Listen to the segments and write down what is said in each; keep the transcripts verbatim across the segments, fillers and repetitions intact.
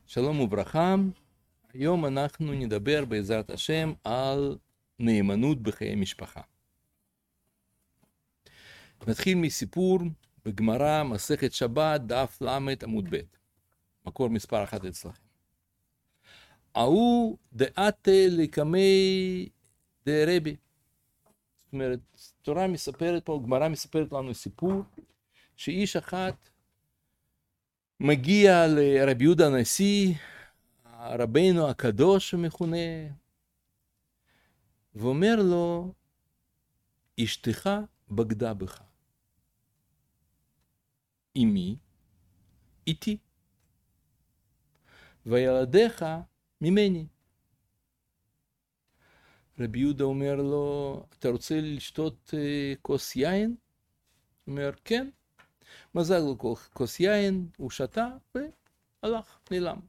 שלום וברכה, היום אנחנו נדבר בעזרת השם על נאמנות בחיי משפחה. נתחיל מסיפור בגמרא מסכת שבת דף למד עמוד ב', מקור מספר אחת אצלכם. ההוא דעתה לקמי דרבי. זאת אומרת, תורה מספרת פה, גמרא מספרת לנו סיפור, שאיש אחת מגיע לרבי יהודה הנשיא, רבינו הקדוש המכונה, ואומר לו, אשתך בגדה בך. עם מי? איתי. וילדיך ממני. רבי יהודה אומר לו, אתה רוצה לשתות uh, כוס יין? הוא אומר, כן. מזג לו כוס יין, הוא שתה והלך, נעלם.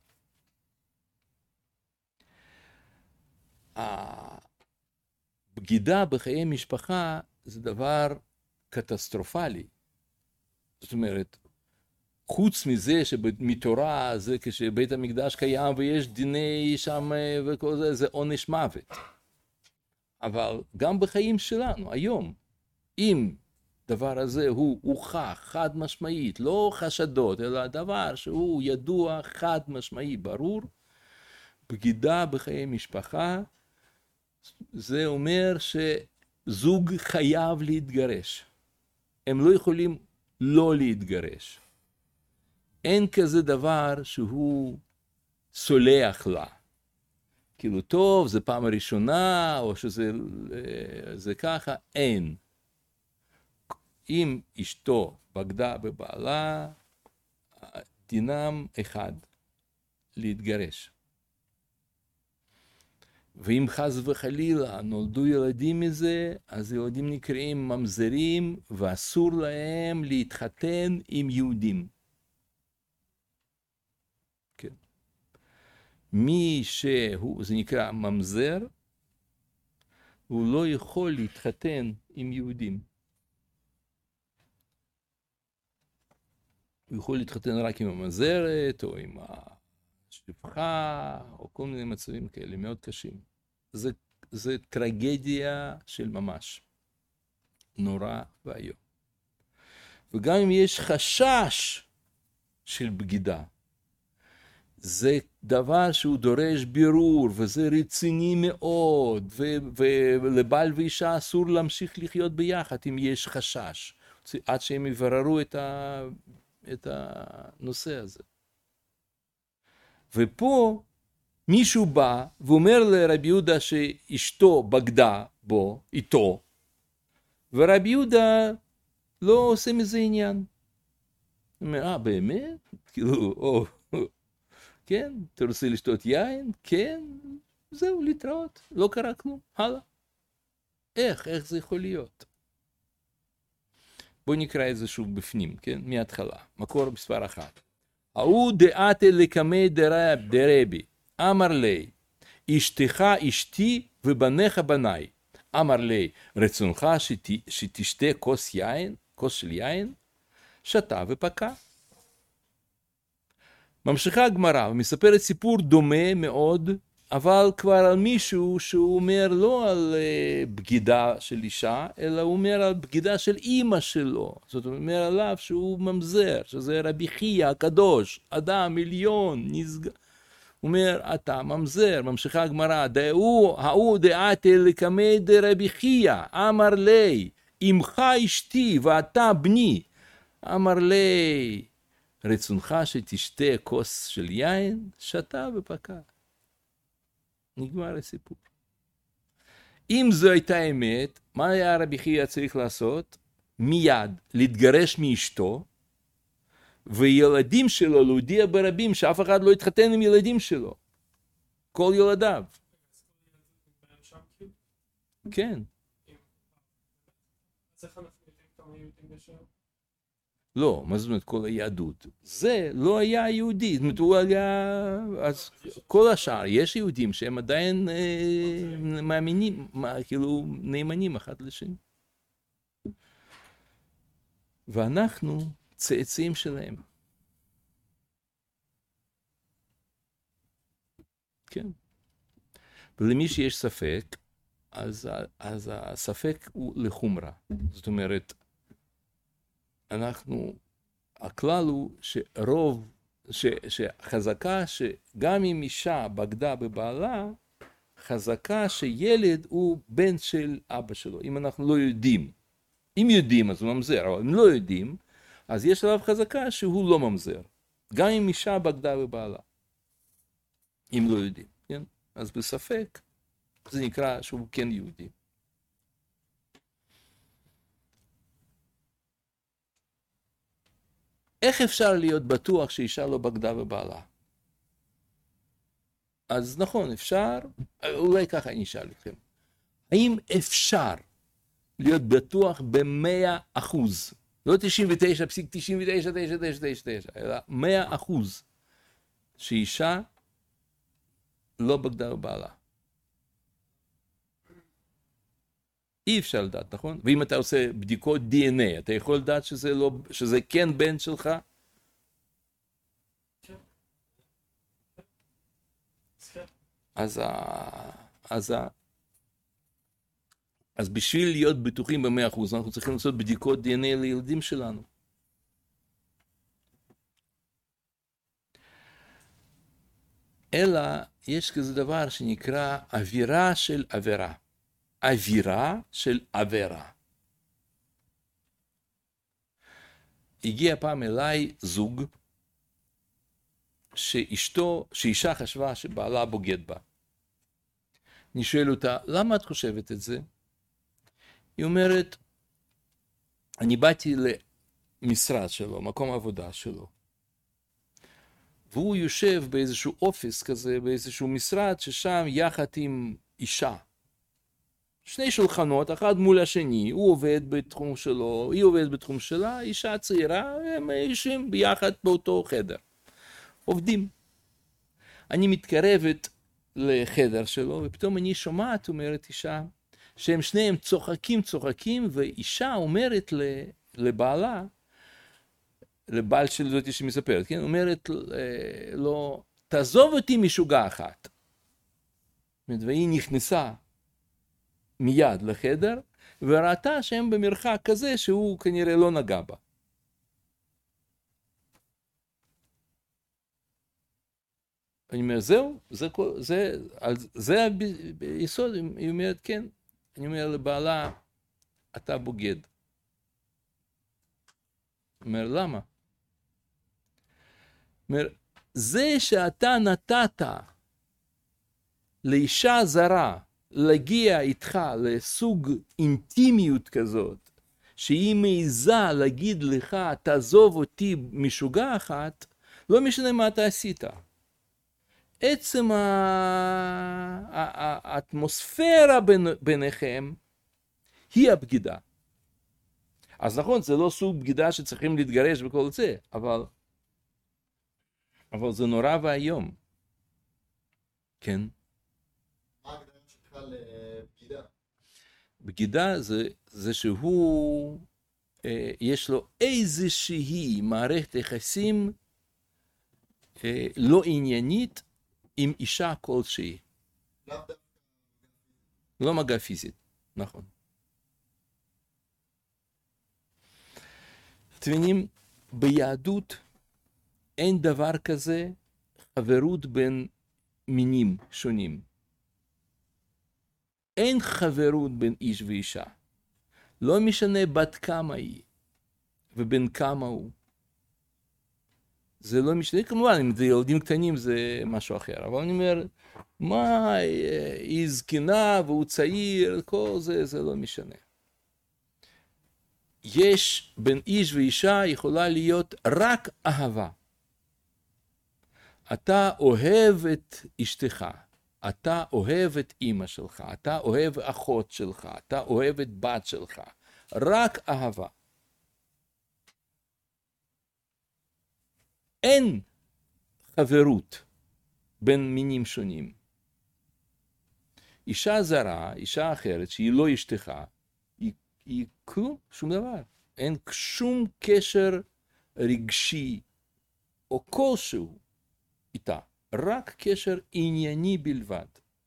הבגידה בחיי משפחה זה דבר קטסטרופלי. זאת אומרת, חוץ מזה שמתורה זה כשבית המקדש קיים ויש דיני שם וכל זה, זה עונש מוות. אבל גם בחיים שלנו, היום, אם דבר הזה הוא הוכח חד משמעית, לא חשדות, אלא דבר שהוא ידוע חד משמעי, ברור, בגידה בחיי משפחה, זה אומר שזוג חייב להתגרש. הם לא יכולים לא להתגרש. אין כזה דבר שהוא סולח לה. כאילו טוב, זה פעם הראשונה, או שזה זה ככה, אין. אם אשתו בגדה בבעלה, דינם אחד, להתגרש. ואם חס וחלילה נולדו ילדים מזה, אז ילדים נקראים ממזרים, ואסור להם להתחתן עם יהודים. כן. מי שהוא, זה נקרא ממזר, הוא לא יכול להתחתן עם יהודים. הוא יכול להתחתן רק עם הממזרת, או עם השפחה, או כל מיני מצבים כאלה, מאוד קשים. זה, זה טרגדיה של ממש. נורא ואיום. וגם אם יש חשש של בגידה, זה דבר שהוא דורש בירור, וזה רציני מאוד, ו- ולבעל ואישה אסור להמשיך לחיות ביחד אם יש חשש, עד שהם יבררו את, ה- את הנושא הזה. ופה מישהו בא ואומר לרבי יהודה שאשתו בגדה בו, איתו, ורבי יהודה לא עושה מזה עניין. הוא אומר, אה, באמת? כאילו, או, כן, אתה רוצה לשתות יין? כן, זהו, להתראות, לא קרה כלום, הלאה. איך, איך זה יכול להיות? בואו נקרא את זה שוב בפנים, כן, מההתחלה, מקור מספר אחת. ההוא דעתה לקמי דרבי, אמר לי, אשתך אשתי ובניך בניי. אמר לי, רצונך שת, שתשתה כוס יין, כוס של יין? שתה ופקע. ממשיכה הגמרא ומספרת סיפור דומה מאוד, אבל כבר על מישהו שהוא אומר לא על uh, בגידה של אישה, אלא הוא אומר על בגידה של אימא שלו. זאת אומרת, אומר עליו שהוא ממזר, שזה רבי חייא הקדוש, אדם עליון, נשגב. הוא אומר, אתה ממזר, ממשיכה הגמרא, ההוא דעתה לקמי דרבי חייא, אמר לי, אמך אשתי ואתה בני, אמר לי, רצונך שתשתה כוס של יין, שתה ופקע. נגמר הסיפור. אם זו הייתה אמת, מה היה רבי חייא צריך לעשות? מיד להתגרש מאשתו, וילדים שלו להודיע ברבים שאף אחד לא יתחתן עם ילדים שלו. כל ילדיו. כן. לא, מה זאת אומרת כל היהדות? זה לא היה יהודי, זאת אומרת הוא היה, אז כל השאר, יש יהודים שהם עדיין אה, מאמינים, כאילו נאמנים אחד לשני. ואנחנו צאצאים שלהם. כן. ולמי שיש ספק, אז, אז הספק הוא לחומרה. זאת אומרת, אנחנו, הכלל הוא שרוב, ש, שחזקה שגם אם אישה בגדה בבעלה, חזקה שילד הוא בן של אבא שלו, אם אנחנו לא יודעים. אם יודעים אז הוא ממזר, אבל אם לא יודעים, אז יש עליו חזקה שהוא לא ממזר. גם אם אישה בגדה בבעלה. אם לא יודעים, כן? אז בספק, זה נקרא שהוא כן יהודי. איך אפשר להיות בטוח שאישה לא בגדה בבעלה? אז נכון, אפשר, אולי ככה אני אשאל אתכם. האם אפשר להיות בטוח במאה אחוז, לא תשעים ותשע נקודה תשעים ותשע תשע תשע תשע תשע, אלא מאה אחוז, שאישה לא בגדה בבעלה? אי אפשר לדעת, נכון? ואם אתה עושה בדיקות די אן איי, אתה יכול לדעת שזה, לא, שזה כן בן שלך? אז, ה, אז, ה, אז בשביל להיות בטוחים במאה אחוז, אנחנו צריכים לעשות בדיקות די אן איי לילדים שלנו. אלא יש כזה דבר שנקרא אווירה של עבירה. אווירה של עבירה. הגיע פעם אליי זוג, שאשתו, שאישה חשבה שבעלה בוגד בה. אני שואל אותה, למה את חושבת את זה? היא אומרת, אני באתי למשרד שלו, מקום העבודה שלו, והוא יושב באיזשהו אופיס כזה, באיזשהו משרד, ששם יחד עם אישה. שני שולחנות, אחד מול השני, הוא עובד בתחום שלו, היא עובדת בתחום שלה, אישה צעירה, הם יושבים ביחד באותו חדר. עובדים. אני מתקרבת לחדר שלו, ופתאום אני שומעת, אומרת אישה, שהם שניהם צוחקים, צוחקים, ואישה אומרת לבעלה, לבעל של זאת שמספרת, כן? אומרת לו, תעזוב אותי משוגע אחת. והיא נכנסה מיד לחדר, וראתה שהם במרחק כזה שהוא כנראה לא נגע בה. אני אומר, זהו, זה, זה, זה ביסוד, היא אומרת, כן. אני אומר לבעלה, אתה בוגד. אומר, למה? אומר, זה שאתה נתת לאישה זרה להגיע איתך לסוג אינטימיות כזאת, שהיא מעיזה להגיד לך, תעזוב אותי משוגע אחת, לא משנה מה אתה עשית. עצם האטמוספירה ביניכם היא הבגידה. אז נכון, זה לא סוג בגידה שצריכים להתגרש בכל זה, אבל, אבל זה נורא והיום. כן? מה ההגדרה שלך לבגידה? בגידה זה, זה שהוא, אה, יש לו איזושהי מערכת יחסים אה, לא עניינית עם אישה כלשהי. לא מגע פיזית, נכון. אתם מבינים, ביהדות אין דבר כזה חברות בין מינים שונים. אין חברות בין איש ואישה. לא משנה בת כמה היא ובין כמה הוא. זה לא משנה, כמובן, אם זה ילדים קטנים זה משהו אחר, אבל אני אומר, מה, היא זקנה והוא צעיר, כל זה, זה לא משנה. יש בין איש ואישה יכולה להיות רק אהבה. אתה אוהב את אשתך, אתה אוהב את אמא שלך, אתה אוהב אחות שלך, אתה אוהב את בת שלך, רק אהבה. אין חברות בין מינים שונים. אישה זרה, אישה אחרת, שהיא לא אשתך, היא, היא כלום, שום דבר. אין שום קשר רגשי או כלשהו איתה. רק קשר ענייני בלבד.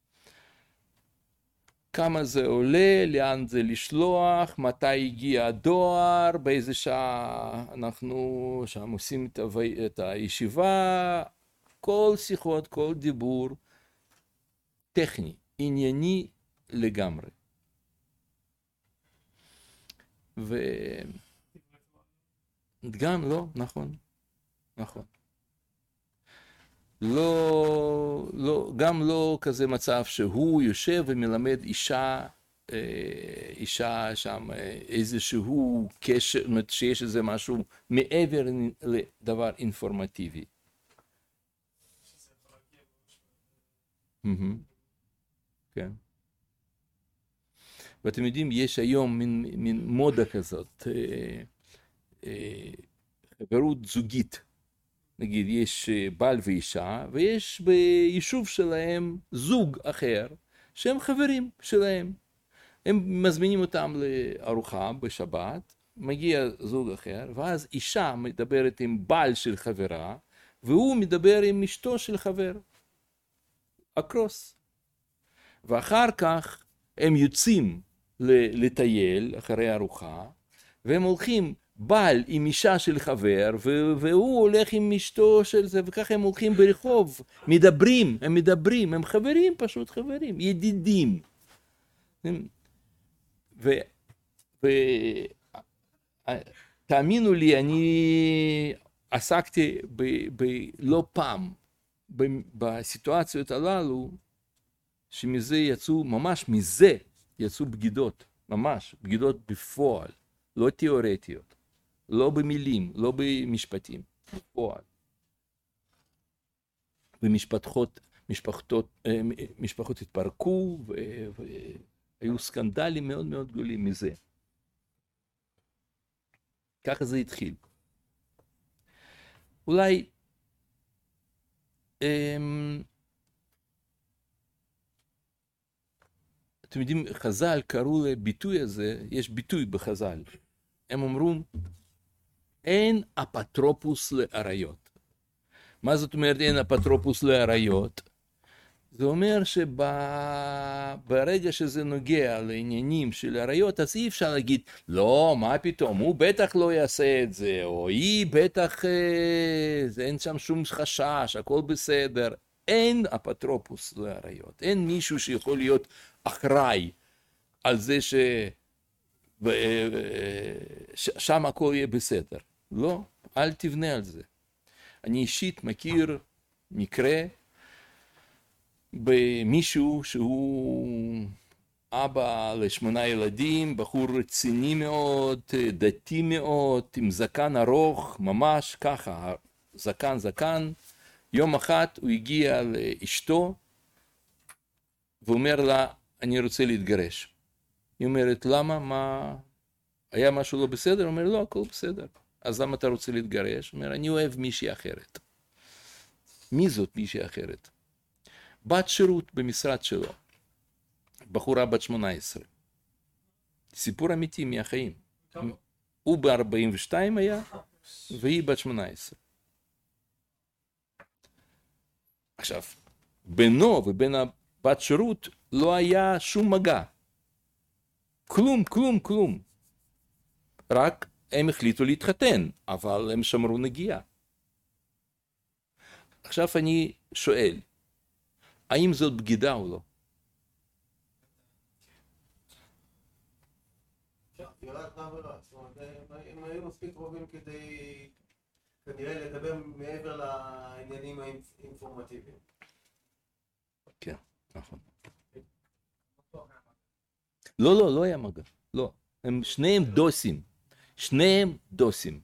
כמה זה עולה, לאן זה לשלוח, מתי הגיע הדואר, באיזה שעה אנחנו שם עושים את הישיבה, כל שיחות, כל דיבור, טכני, ענייני לגמרי. וגם לא, נכון, נכון. לא, לא, גם לא כזה מצב שהוא יושב ומלמד אישה, אישה שם איזשהו קשר, זאת אומרת שיש איזה משהו מעבר לדבר אינפורמטיבי. כן. ואתם יודעים, יש היום מין, מין מודה כזאת, חברות זוגית. נגיד, יש בעל ואישה, ויש ביישוב שלהם זוג אחר, שהם חברים שלהם. הם מזמינים אותם לארוחה בשבת, מגיע זוג אחר, ואז אישה מדברת עם בעל של חברה, והוא מדבר עם אשתו של חבר. אקרוס. ואחר כך הם יוצאים לטייל אחרי ארוחה, והם הולכים בעל עם אישה של חבר, והוא הולך עם אשתו של זה, וככה הם הולכים ברחוב, מדברים, הם מדברים, הם חברים, פשוט חברים, ידידים. ותאמינו לי, אני עסקתי בלא פעם בסיטואציות הללו, שמזה יצאו, ממש מזה יצאו בגידות, ממש בגידות בפועל, לא תיאורטיות. לא במילים, לא במשפטים, בפועל. ומשפחות, משפחות, משפחות התפרקו, והיו סקנדלים מאוד מאוד גדולים מזה. ככה זה התחיל. אולי, אתם יודעים, חז"ל קראו לביטוי הזה, יש ביטוי בחז"ל. הם אמרו, אין אפוטרופוס לעריות. מה זאת אומרת אין אפוטרופוס לעריות? זה אומר שברגע שזה נוגע לעניינים של עריות, אז אי אפשר להגיד, לא, מה פתאום, הוא בטח לא יעשה את זה, או היא בטח, אין שם שום חשש, הכל בסדר. אין אפוטרופוס לעריות. אין מישהו שיכול להיות אחראי על זה ש... שם הכל יהיה בסדר. לא, אל תבנה על זה. אני אישית מכיר מקרה במישהו שהוא אבא לשמונה ילדים, בחור רציני מאוד, דתי מאוד, עם זקן ארוך, ממש ככה, זקן זקן. יום אחד הוא הגיע לאשתו ואומר לה, אני רוצה להתגרש. היא אומרת, למה? מה? היה משהו לא בסדר? הוא אומר, לא, הכל בסדר. אז למה אתה רוצה להתגרש? הוא אומר, אני אוהב מישהי אחרת. מי זאת מישהי אחרת? בת שירות במשרד שלו. בחורה בת שמונה עשרה. סיפור אמיתי מהחיים. הוא ב-ארבעים ושתיים היה, והיא בת שמונה עשרה. עכשיו, בינו ובין הבת שירות לא היה שום מגע. כלום, כלום, כלום. רק הם החליטו להתחתן, אבל הם שמרו נגיעה. עכשיו אני שואל, האם זאת בגידה או לא? הם היו מספיק קרובים כדי כנראה לדבר מעבר לעניינים האינפורמטיביים. כן, נכון. לא, לא, לא היה מגע. לא. הם שניהם דוסים. שניהם דוסים.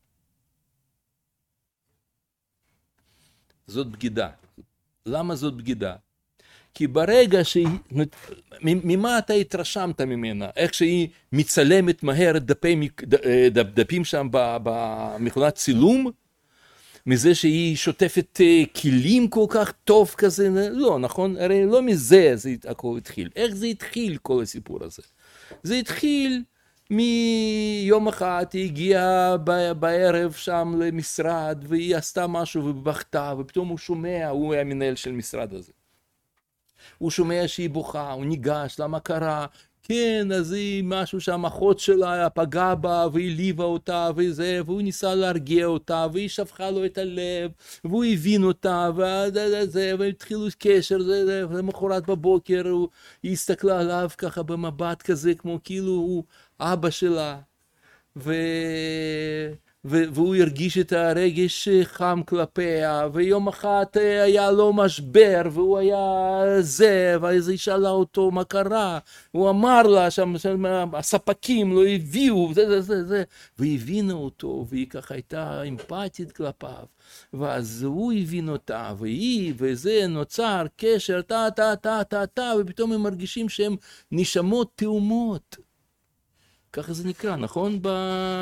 זאת בגידה. למה זאת בגידה? כי ברגע שהיא, ממה אתה התרשמת ממנה? איך שהיא מצלמת מהר דפים, דפים שם במכונת צילום? מזה שהיא שוטפת כלים כל כך טוב כזה? לא, נכון? הרי לא מזה זה הכל התחיל. איך זה התחיל כל הסיפור הזה? זה התחיל מיום אחד היא הגיעה בערב שם למשרד, והיא עשתה משהו ובכתה, ופתאום הוא שומע, הוא היה מנהל של משרד הזה. הוא שומע שהיא בוכה, הוא ניגש, למה קרה? כן, אז היא משהו שהמחות שלה פגע בה, והיא העליבה אותה, וזה, והוא ניסה להרגיע אותה, והיא שפכה לו את הלב, והוא הבין אותה, וזה, והתחילו קשר, זה, זה, ולמחרת בבוקר, הוא, היא הסתכלה עליו ככה במבט כזה, כמו כאילו הוא אבא שלה, ו... ו... והוא הרגיש את הרגש חם כלפיה, ויום אחד היה לו משבר, והוא היה זה, ואז היא שאלה אותו מה קרה, הוא אמר לה שהספקים לא הביאו, זה זה זה זה, והיא הבינה אותו, והיא ככה הייתה אמפתית כלפיו, ואז הוא הבין אותה, והיא, וזה נוצר קשר, טה טה טה טה טה, ופתאום הם מרגישים שהם נשמות תאומות. ככה זה נקרא, נכון? ב...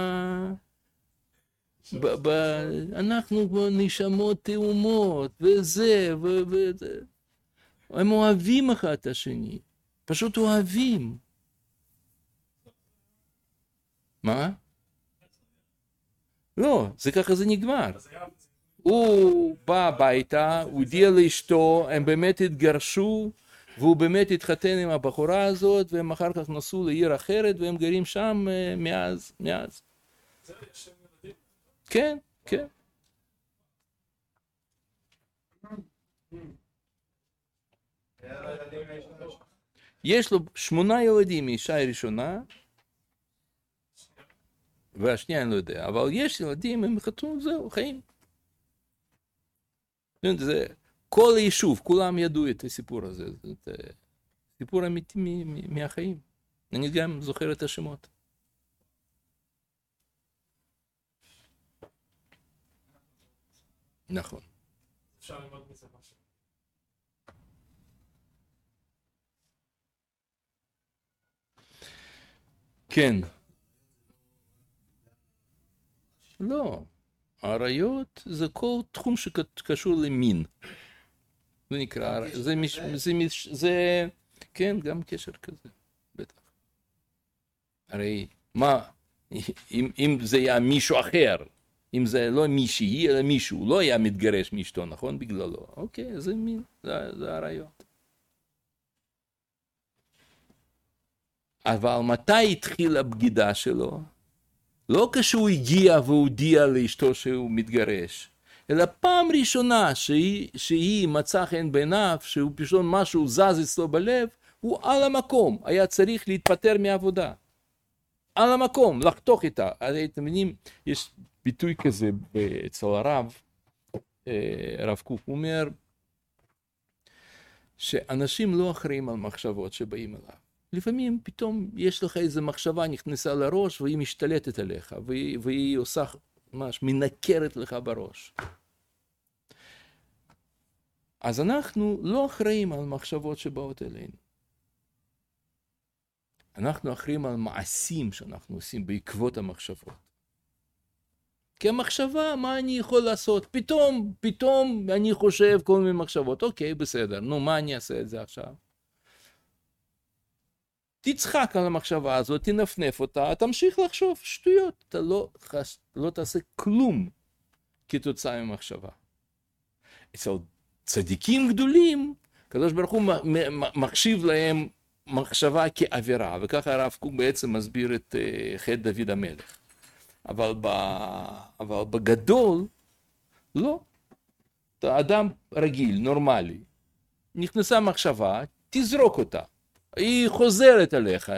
ב... ב... אנחנו נשמות תאומות, וזה, ו... וזה. הם אוהבים אחד את השני, פשוט אוהבים. מה? לא, זה ככה זה נגמר. הוא בא הביתה, הוא הודיע לאשתו, הם באמת התגרשו, והוא באמת התחתן עם הבחורה הזאת, והם אחר כך נסעו לעיר אחרת, והם גרים שם מאז, מאז. כן, כן. יש לו שמונה ילדים מאישה הראשונה, והשנייה אני לא יודע, אבל יש ילדים, הם חתנו, זהו, חיים. זה... כל היישוב, כולם ידעו את הסיפור הזה, זה סיפור אמיתי מהחיים. אני גם זוכר את השמות. נכון. אפשר ללמוד מזה משהו. כן. לא. עריות זה כל תחום שקשור למין. זה נקרא, זה, מש, זה, מש, זה, כן, גם קשר כזה, בטח. הרי, מה, אם, אם זה היה מישהו אחר, אם זה לא מישהי, אלא מישהו, לא היה מתגרש מאשתו, נכון? בגללו. אוקיי, זה מין, זה, זה הרעיון. אבל מתי התחילה הבגידה שלו? לא כשהוא הגיע והודיע לאשתו שהוא מתגרש, אלא פעם ראשונה שהיא, שהיא מצאה חן בעיניו, שהוא פשוט משהו זז אצלו בלב, הוא על המקום, היה צריך להתפטר מעבודה. על המקום, לחתוך איתה. הרי אתם מבינים, יש ביטוי כזה אצל הרב, הרב קוק, הוא אומר, שאנשים לא אחראים על מחשבות שבאים אליו. לפעמים פתאום יש לך איזו מחשבה נכנסה לראש, והיא משתלטת עליך, והיא, והיא עושה ממש, מנקרת לך בראש. אז אנחנו לא אחראים על מחשבות שבאות אלינו. אנחנו אחראים על מעשים שאנחנו עושים בעקבות המחשבות. כי המחשבה, מה אני יכול לעשות? פתאום, פתאום אני חושב כל מיני מחשבות. אוקיי, בסדר, נו, מה אני אעשה את זה עכשיו? תצחק על המחשבה הזאת, תנפנף אותה, תמשיך לחשוב שטויות. אתה לא, לא תעשה כלום כתוצאה ממחשבה. אצל צדיקים גדולים, הקדוש ברוך הוא מחשיב להם מחשבה כאווירה, וככה הרב קוק בעצם מסביר את חטא דוד המלך. אבל, ב, אבל בגדול, לא. אתה אדם רגיל, נורמלי. נכנסה מחשבה, תזרוק אותה. היא חוזרת עליך,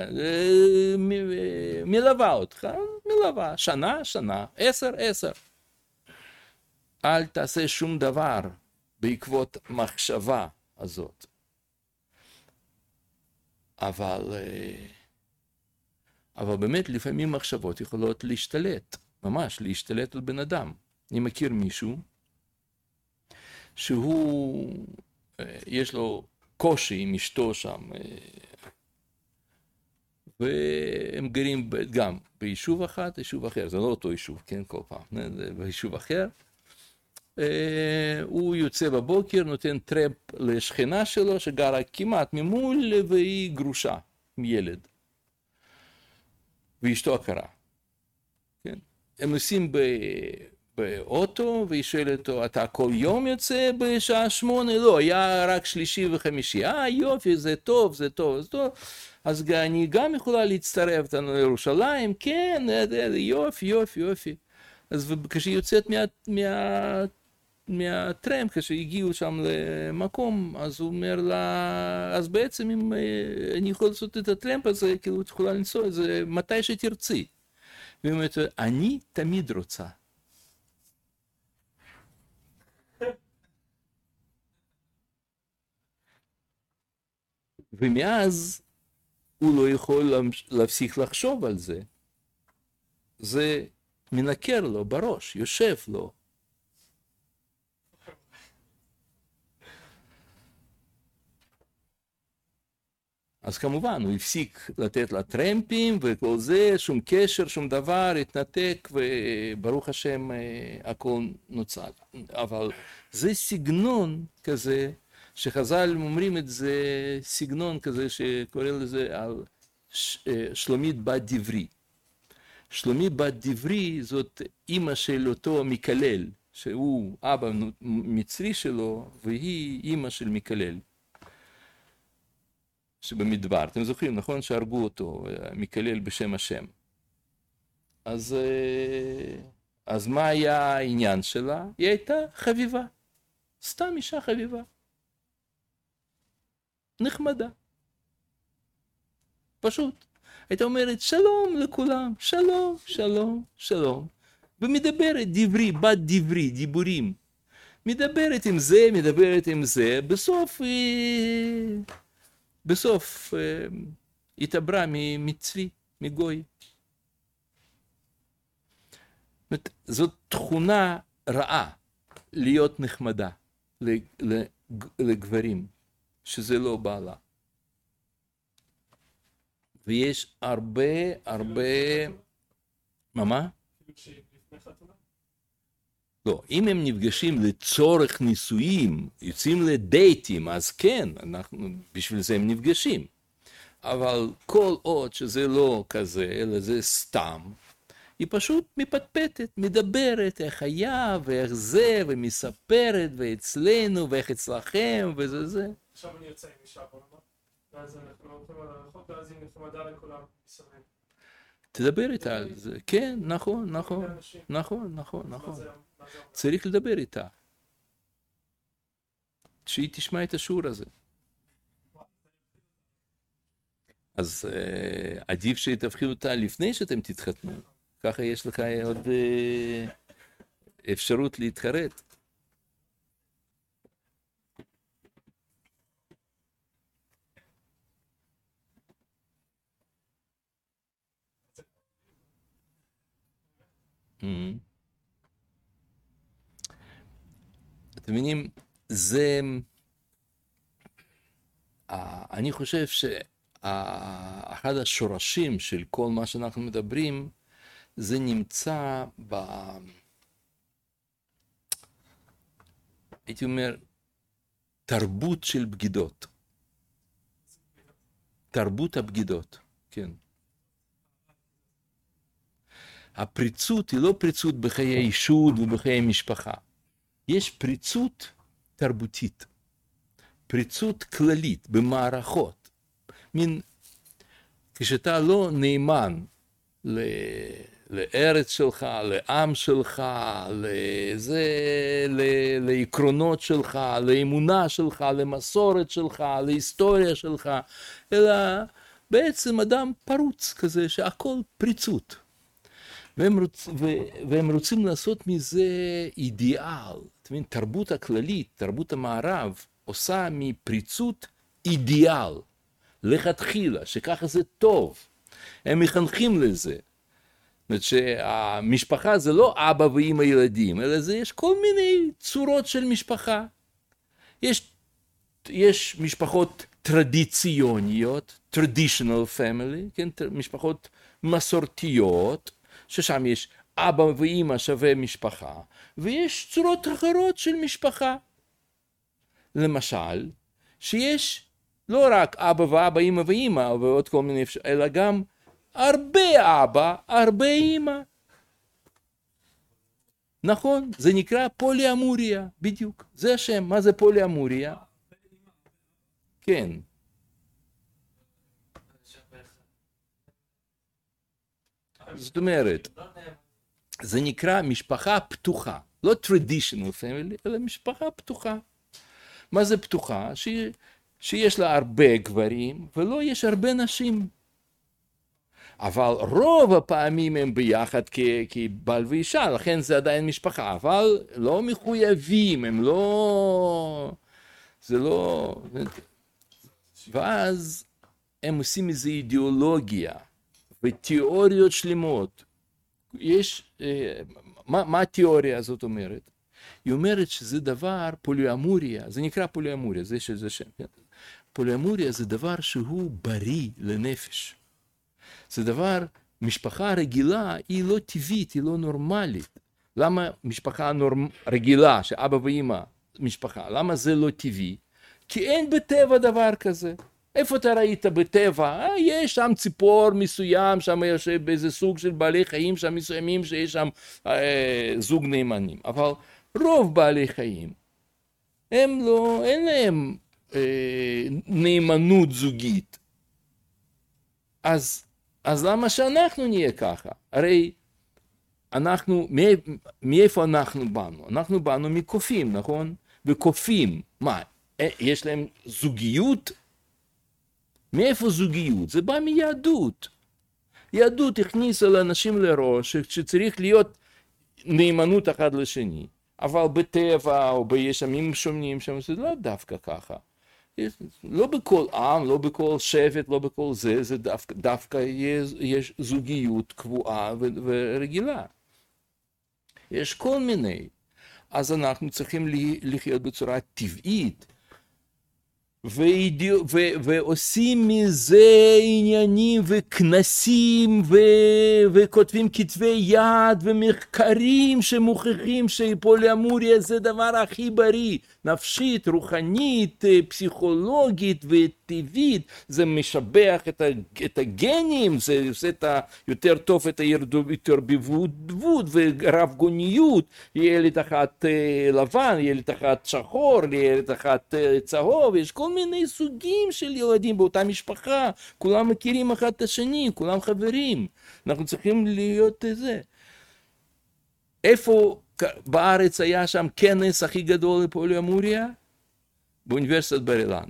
מלווה אותך, מלווה, שנה, שנה, עשר, עשר. אל תעשה שום דבר בעקבות מחשבה הזאת. אבל, אבל באמת לפעמים מחשבות יכולות להשתלט, ממש להשתלט על בן אדם. אני מכיר מישהו שהוא, יש לו קושי עם אשתו שם, והם גרים גם ביישוב אחד, יישוב אחר, זה לא אותו יישוב, כן, כל פעם, זה ביישוב אחר. הוא יוצא בבוקר, נותן טרמפ לשכנה שלו, שגרה כמעט ממול, והיא גרושה, מילד. ואשתו עקרה. כן? הם נוסעים ב... באוטו, והיא שואלת אותו, אתה כל יום יוצא בשעה שמונה? לא, היה רק שלישי וחמישי. אה, יופי, זה טוב, זה טוב, זה טוב. אז אני גם יכולה להצטרף לירושלים? כן, יופי, יופי, יופי. אז כשהיא יוצאת מה, מה, מהטרם, כשהגיעו שם למקום, אז הוא אומר לה, אז בעצם אם אני יכול לעשות את הטרמפ הזה, כאילו את יכולה לנסוע, זה מתי שתרצי. והיא אומרת, אני תמיד רוצה. ומאז הוא לא יכול להפסיק לחשוב על זה. זה מנקר לו בראש, יושב לו. אז כמובן הוא הפסיק לתת לה טרמפים וכל זה, שום קשר, שום דבר, התנתק וברוך השם הכל נוצל. אבל זה סגנון כזה, שחז"ל אומרים את זה, סגנון כזה שקורא לזה על שלומית בת דברי. שלומית בת דברי זאת אימא של אותו מקלל, שהוא אבא מצרי שלו והיא אימא של מקלל. שבמדבר, אתם זוכרים, נכון? שהרגו אותו, מקלל בשם השם. אז, אז מה היה העניין שלה? היא הייתה חביבה. סתם אישה חביבה. נחמדה. פשוט. הייתה אומרת שלום לכולם, שלום, שלום, שלום. ומדברת דברי, בת דברי, דיבורים. מדברת עם זה, מדברת עם זה, בסוף היא... בסוף התעברה ממצרי, מגוי. זאת תכונה רעה, להיות נחמדה לגברים, שזה לא בעלה. ויש הרבה, הרבה... מה, מה? לא, אם הם נפגשים לצורך נישואים, יוצאים לדייטים, אז כן, אנחנו, בשביל זה הם נפגשים. אבל כל עוד שזה לא כזה, אלא זה סתם, היא פשוט מפטפטת, מדברת איך היה ואיך זה, ומספרת, ואצלנו, ואיך אצלכם, וזה זה. עכשיו אני יוצא עם אישה בולמה, ואז אנחנו הולכים על הרחוב, ואז היא נחמדה לכולם מסביב. תדבר איתה על זה, כן, נכון, נכון, נכון, נכון, נכון. צריך לדבר איתה. שהיא תשמע את השיעור הזה. אז עדיף שתבחרו אותה לפני שאתם תתחתנו. ככה יש לך עוד אפשרות להתחרט. אתם מבינים, זה, אני חושב שאחד השורשים של כל מה שאנחנו מדברים, זה נמצא ב... הייתי אומר, תרבות של בגידות. תרבות הבגידות, כן. הפריצות היא לא פריצות בחיי אישות ובחיי משפחה. יש פריצות תרבותית, פריצות כללית במערכות. מין, כשאתה לא נאמן ל... לארץ שלך, לעם שלך, לזה, ל... לעקרונות שלך, לאמונה שלך, למסורת שלך, להיסטוריה שלך, אלא בעצם אדם פרוץ כזה שהכל פריצות. והם, רוצ... ו... והם רוצים לעשות מזה אידיאל. זאת אומרת, תרבות הכללית, תרבות המערב, עושה מפריצות אידיאל, לכתחילה, שככה זה טוב. הם מחנכים לזה. זאת אומרת שהמשפחה זה לא אבא ואמא ילדים, אלא זה יש כל מיני צורות של משפחה. יש, יש משפחות טרדיציוניות, traditional family, כן? משפחות מסורתיות, ששם יש אבא ואמא שווה משפחה, ויש צורות אחרות של משפחה. למשל, שיש לא רק אבא ואבא, אמא ואמא, ועוד כל מיני, אלא גם הרבה אבא, הרבה אמא. נכון, זה נקרא פוליאמוריה, בדיוק. זה השם, מה זה פוליאמוריה? כן. זאת אומרת, זה נקרא משפחה פתוחה, לא traditional family, אלא משפחה פתוחה. מה זה פתוחה? ש... שיש לה הרבה גברים ולא יש הרבה נשים. אבל רוב הפעמים הם ביחד כ... כבעל ואישה, לכן זה עדיין משפחה, אבל לא מחויבים, הם לא... זה לא... ואז הם עושים איזו אידיאולוגיה ותיאוריות שלמות. יש... מה, מה התיאוריה הזאת אומרת? היא אומרת שזה דבר, פוליאמוריה, זה נקרא פוליאמוריה, זה שזה שם. פוליאמוריה זה דבר שהוא בריא לנפש. זה דבר, משפחה רגילה היא לא טבעית, היא לא נורמלית. למה משפחה נורמ... רגילה, שאבא ואמא משפחה, למה זה לא טבעי? כי אין בטבע דבר כזה. איפה אתה ראית בטבע? אה, יש שם ציפור מסוים, שם יש באיזה סוג של בעלי חיים, שם מסוימים שיש שם אה, זוג נאמנים. אבל רוב בעלי חיים, הם לא, אין להם אה, נאמנות זוגית. אז, אז למה שאנחנו נהיה ככה? הרי אנחנו, מאיפה אנחנו באנו? אנחנו באנו מקופים, נכון? וקופים, מה? יש להם זוגיות? מאיפה זוגיות? זה בא מיהדות. יהדות הכניסה לאנשים לראש שצריך להיות נאמנות אחד לשני. אבל בטבע או בישמים שונים שם, זה לא דווקא ככה. לא בכל עם, לא בכל שבט, לא בכל זה, זה דווקא, דווקא יש, יש זוגיות קבועה ורגילה. יש כל מיני. אז אנחנו צריכים לחיות בצורה טבעית, ואידיו, ו, ועושים מזה עניינים וכנסים ו, וכותבים כתבי יד ומחקרים שמוכיחים שפוליאמוריה זה דבר הכי בריא, נפשית, רוחנית, פסיכולוגית וטבעית, זה משבח את, ה, את הגנים, זה עושה את ה, יותר טוב את ההתערבבות ורב גוניות, ילד אחת לבן, ילד אחת שחור, ילד אחת צהוב, יש כל מיני סוגים של ילדים באותה משפחה, כולם מכירים אחד את השני, כולם חברים, אנחנו צריכים להיות זה. איפה בארץ היה שם כנס הכי גדול לפוליאמוריה? באוניברסיטת בר אילן.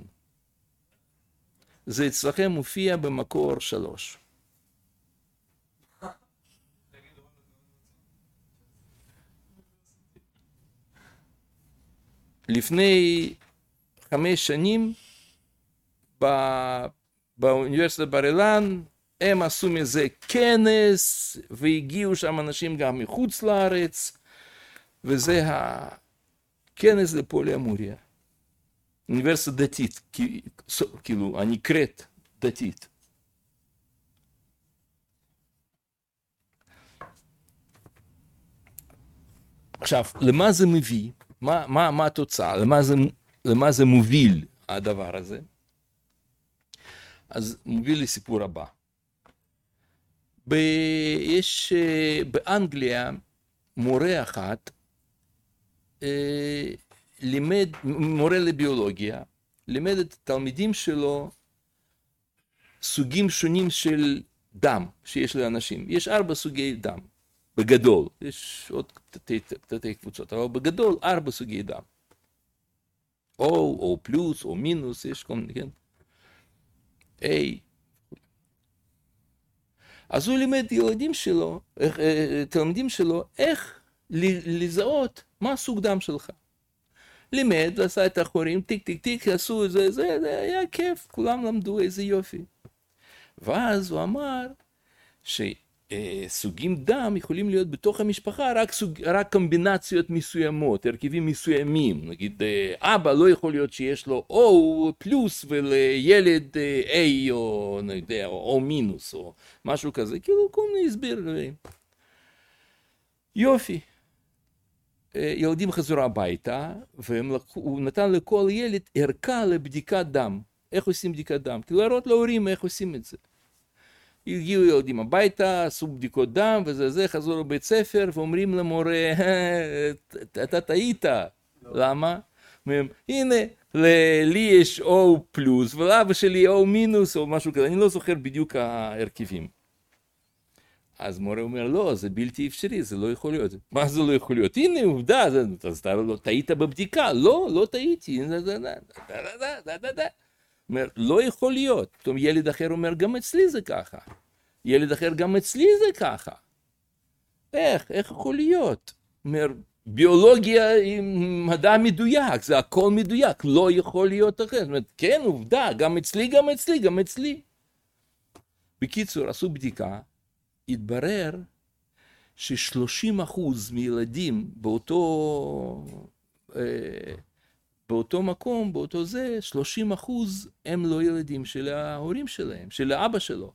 זה אצלכם מופיע במקור שלוש. לפני חמש שנים באוניברסיטת בר אילן הם עשו מזה כנס והגיעו שם אנשים גם מחוץ לארץ, וזה הכנס לפוליאמוריה. אוניברסיטה דתית, כאילו הנקראת דתית. עכשיו, למה זה מביא? מה, מה, מה התוצאה? למה זה, למה זה מוביל הדבר הזה? אז מוביל לסיפור הבא. ב... יש באנגליה מורה אחת, לימד, מורה לביולוגיה, לימד את התלמידים שלו סוגים שונים של דם שיש לאנשים. יש ארבע סוגי דם, בגדול. יש עוד תתי, תתי קבוצות, אבל בגדול ארבע סוגי דם. O, O פלוס, O מינוס, יש כל מיני, כן? A. אז הוא לימד ילדים שלו, תלמידים שלו, איך לזהות מה סוג דם שלך. לימד, עשה את החורים, טיק טיק טיק, עשו זה, זה, זה היה כיף, כולם למדו איזה יופי. ואז הוא אמר שסוגים דם יכולים להיות בתוך המשפחה רק, סוג, רק קומבינציות מסוימות, הרכבים מסוימים. נגיד, אבא לא יכול להיות שיש לו O פלוס ולילד A או, נגיד, או O מינוס או משהו כזה, כאילו כל מיני הסביר. יופי. ילדים חזרו הביתה, והוא נתן לכל ילד ערכה לבדיקת דם. איך עושים בדיקת דם? כי להראות להורים איך עושים את זה. הגיעו ילדים הביתה, עשו בדיקות דם וזה זה, חזרו לבית ספר ואומרים למורה, אתה טעית. למה? אומרים, הנה, לי יש O פלוס ולאבא שלי O מינוס או משהו כזה, אני לא זוכר בדיוק ההרכיבים. אז מורה אומר, לא, זה בלתי אפשרי, זה לא יכול להיות. מה זה לא יכול להיות? הנה, עובדה, אז אתה לא טעית בבדיקה. לא, לא טעיתי. אומר, לא יכול להיות. פתאום ילד אחר אומר, גם אצלי זה ככה. ילד אחר, גם אצלי זה ככה. איך? איך יכול להיות? אומר, ביולוגיה היא מדע מדויק, זה הכל מדויק, לא יכול להיות אחר. זאת אומרת, כן, עובדה, גם אצלי, גם אצלי, גם אצלי. בקיצור, עשו בדיקה, התברר ש-שלושים אחוז מילדים באותו, באותו מקום, באותו זה, שלושים אחוז הם לא ילדים של ההורים שלהם, של האבא שלו.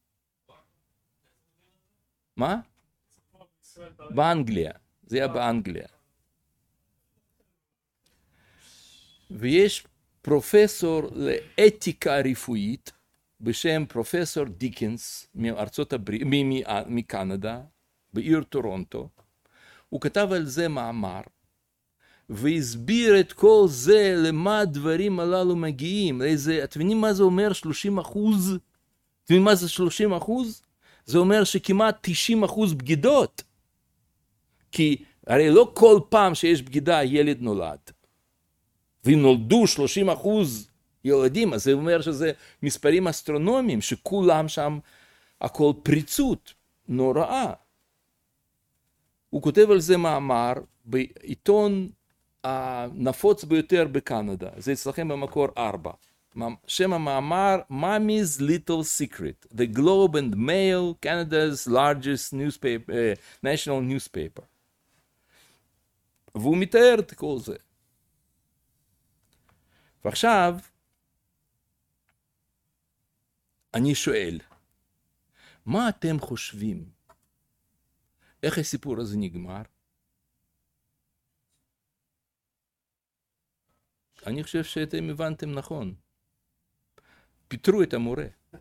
מה? באנגליה, זה היה באנגליה. ויש פרופסור לאתיקה רפואית, בשם פרופסור דיקנס מארצות הברית, מקנדה, בעיר טורונטו. הוא כתב על זה מאמר, והסביר את כל זה, למה הדברים הללו מגיעים. איזה, אתם מבינים מה זה אומר שלושים אחוז? אתם מבינים מה זה שלושים אחוז? זה אומר שכמעט תשעים אחוז בגידות. כי הרי לא כל פעם שיש בגידה ילד נולד. ואם נולדו שלושים אחוז ילדים, אז זה אומר שזה מספרים אסטרונומיים, שכולם שם הכל פריצות נוראה. הוא כותב על זה מאמר בעיתון הנפוץ ביותר בקנדה, זה אצלכם במקור ארבע. שם המאמר, Mommy's Little Secret, The Globe and Mail, Canada's largest newspaper, uh, national newspaper. והוא מתאר את כל זה. ועכשיו, אני שואל, מה אתם חושבים? איך הסיפור הזה נגמר? אני חושב שאתם הבנתם נכון. פיטרו את המורה.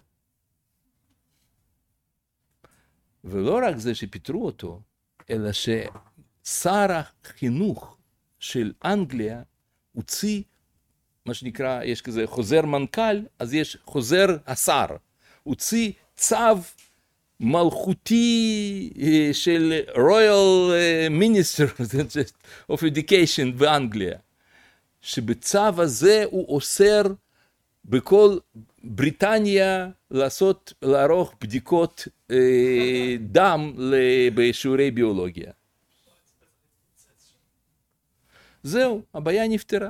ולא רק זה שפיטרו אותו, אלא ששר החינוך של אנגליה הוציא, מה שנקרא, יש כזה חוזר מנכ"ל, אז יש חוזר השר. הוציא צו מלכותי של Royal Minister of Education באנגליה, שבצו הזה הוא אוסר בכל בריטניה לעשות, לערוך בדיקות אה, דם בשיעורי ביולוגיה. זהו, הבעיה נפתרה.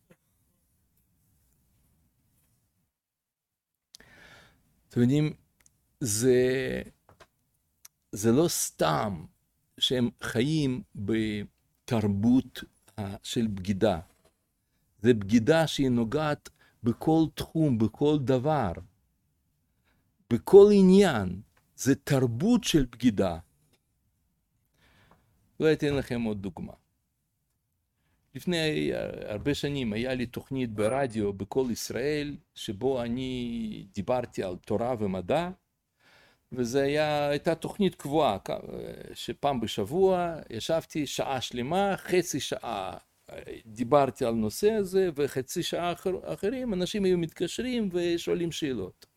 אתם יודעים, זה, זה לא סתם שהם חיים בתרבות של בגידה. זה בגידה שהיא נוגעת בכל תחום, בכל דבר, בכל עניין. זה תרבות של בגידה. לא אתן לכם עוד דוגמה. לפני הרבה שנים היה לי תוכנית ברדיו בכל ישראל, שבו אני דיברתי על תורה ומדע, וזו היה, הייתה תוכנית קבועה, שפעם בשבוע ישבתי שעה שלמה, חצי שעה דיברתי על נושא הזה, וחצי שעה אחר, אחרים אנשים היו מתקשרים ושואלים שאלות.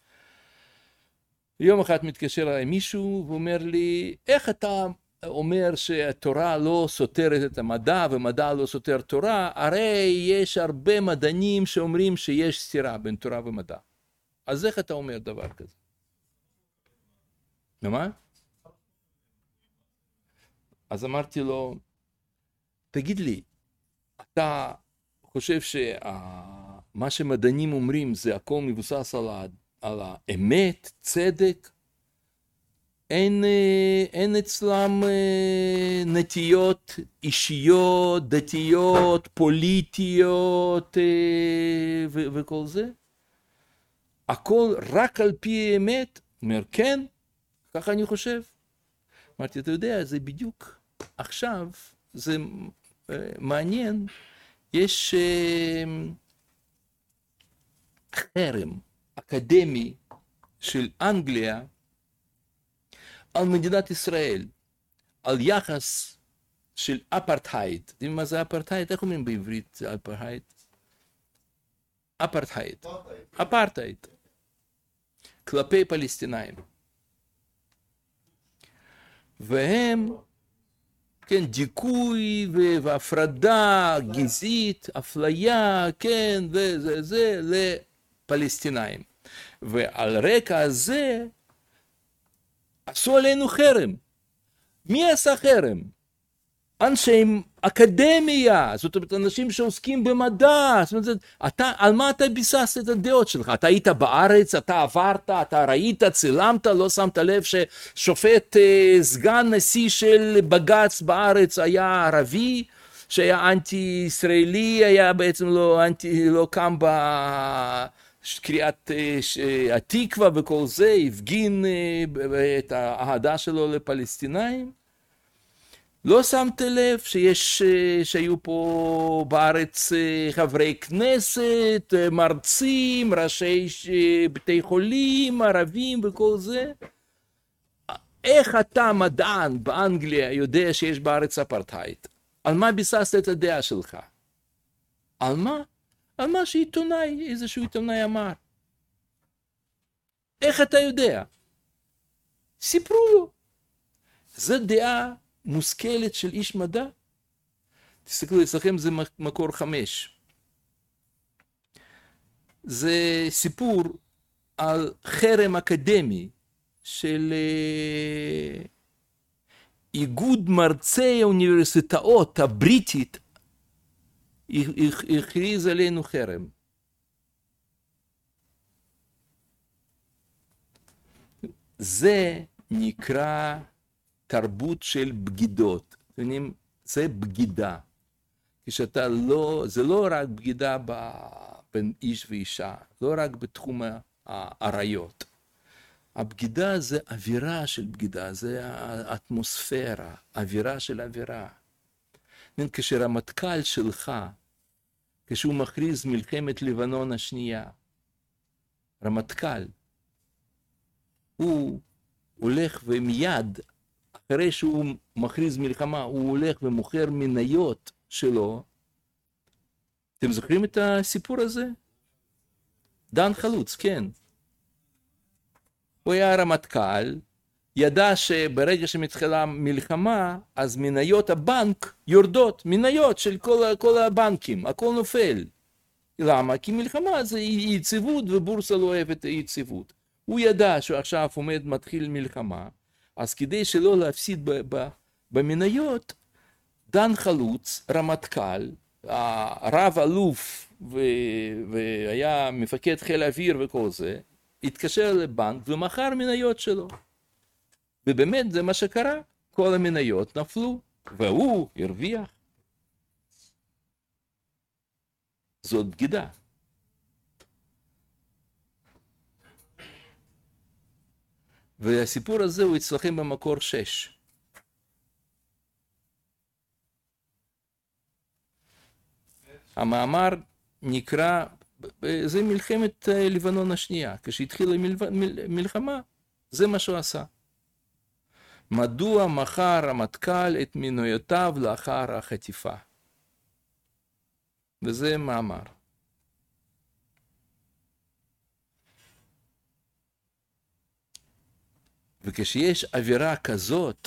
יום אחד מתקשר אליי מישהו ואומר לי, איך אתה אומר שהתורה לא סותרת את המדע ומדע לא סותר תורה? הרי יש הרבה מדענים שאומרים שיש סתירה בין תורה ומדע. אז איך אתה אומר דבר כזה? מה? אז אמרתי לו, תגיד לי, אתה חושב שמה שמדענים אומרים זה הכל מבוסס על, ה, על האמת, צדק? אין, אין אצלם נטיות אישיות, דתיות, פוליטיות ו- וכל זה? הכל רק על פי אמת? אומר, כן, ככה אני חושב. אמרתי, אתה יודע, זה בדיוק עכשיו, זה מעניין, יש חרם אקדמי של אנגליה על מדינת ישראל, על יחס של אפרטהייד. יודעים מה זה אפרטהייד? איך אומרים בעברית אפרטהייד? אפרטהייד. אפרטהייד. כלפי פלסטינאים. והם, כן, דיכוי והפרדה גזעית, אפליה, כן, וזה, זה, לפלסטינאים. ועל רקע הזה, עשו עלינו חרם. מי עשה חרם? אנשי אקדמיה, זאת אומרת, אנשים שעוסקים במדע, זאת אומרת, אתה, על מה אתה ביססת את הדעות שלך? אתה היית בארץ, אתה עברת, אתה ראית, צילמת, לא שמת לב ששופט סגן נשיא של בג"ץ בארץ היה ערבי, שהיה אנטי-ישראלי, היה בעצם לא, אנטי, לא קם בקריאת התקווה וכל זה, הפגין את האהדה שלו לפלסטינאים. לא שמת לב שיש, שהיו פה בארץ חברי כנסת, מרצים, ראשי בתי חולים, ערבים וכל זה? איך אתה מדען באנגליה יודע שיש בארץ אפרטהייד? על מה ביססת את הדעה שלך? על מה? על מה שעיתונאי, איזשהו עיתונאי אמר. איך אתה יודע? סיפרו לו. זו דעה מושכלת של איש מדע. תסתכלו, אצלכם זה מקור חמש. זה סיפור על חרם אקדמי של איגוד מרצי האוניברסיטאות הבריטית, הכריז עלינו חרם. זה נקרא תרבות של בגידות. זה בגידה. כשאתה לא, זה לא רק בגידה בין איש ואישה, לא רק בתחום העריות. הבגידה זה אווירה של בגידה, זה האטמוספירה, אווירה של אווירה. כשרמטכ"ל שלך, כשהוא מכריז מלחמת לבנון השנייה, רמטכ"ל, הוא הולך ומיד, אחרי שהוא מכריז מלחמה, הוא הולך ומוכר מניות שלו. אתם זוכרים את הסיפור הזה? דן חלוץ, כן. הוא היה רמטכ"ל, ידע שברגע שמתחילה מלחמה, אז מניות הבנק יורדות, מניות של כל, כל הבנקים, הכל נופל. למה? כי מלחמה זה יציבות, ובורסה לא אוהבת יציבות. הוא ידע שעכשיו עומד מתחיל מלחמה, אז כדי שלא להפסיד ב- ב- במניות, דן חלוץ, רמטכ"ל, רב אלוף ו- והיה מפקד חיל האוויר וכל זה, התקשר לבנק ומכר מניות שלו. ובאמת זה מה שקרה, כל המניות נפלו, והוא הרוויח. זאת בגידה. והסיפור הזה הוא אצלכם במקור שש. המאמר נקרא, זה מלחמת לבנון השנייה, כשהתחילה מלחמה, זה מה שהוא עשה. מדוע מכר המטכ"ל את מניותיו לאחר החטיפה? וזה מאמר. וכשיש אווירה כזאת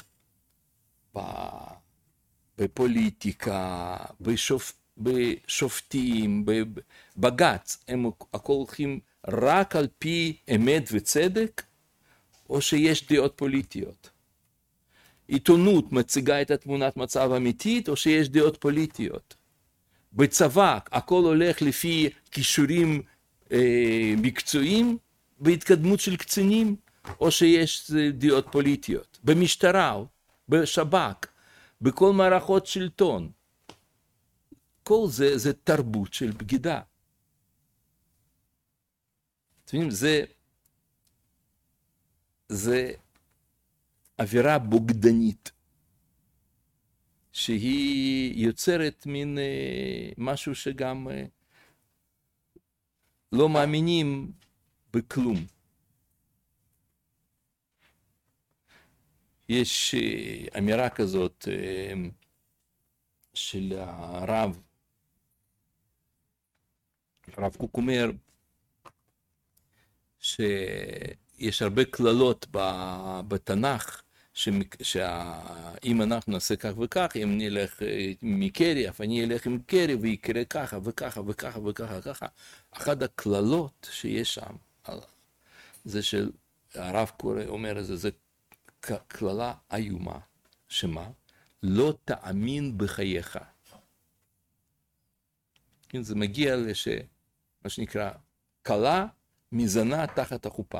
בפוליטיקה, בשופ... בשופטים, בבג"ץ, הם הכל הולכים רק על פי אמת וצדק, או שיש דעות פוליטיות? עיתונות מציגה את התמונת מצב אמיתית, או שיש דעות פוליטיות? בצבא הכל הולך לפי כישורים אה, מקצועיים, בהתקדמות של קצינים, או שיש דעות פוליטיות? במשטרה, בשב"כ, בכל מערכות שלטון. כל זה, זה תרבות של בגידה. אתם יודעים, זה, זה אווירה בוגדנית, שהיא יוצרת מין משהו שגם לא מאמינים בכלום. יש אמירה כזאת של הרב, הרב קוק אומר שיש הרבה כללות בתנ"ך, שאם אנחנו נעשה כך וכך, אם נלך מקרי, אף אני אלך עם קרי ויקרה ככה וככה וככה וככה וככה. אחת הכללות שיש שם, זה שהרב קורא, אומר את זה, זה כללה איומה, שמה? לא תאמין בחייך. כן, זה מגיע לש... מה שנקרא, כלה מזנה תחת החופה.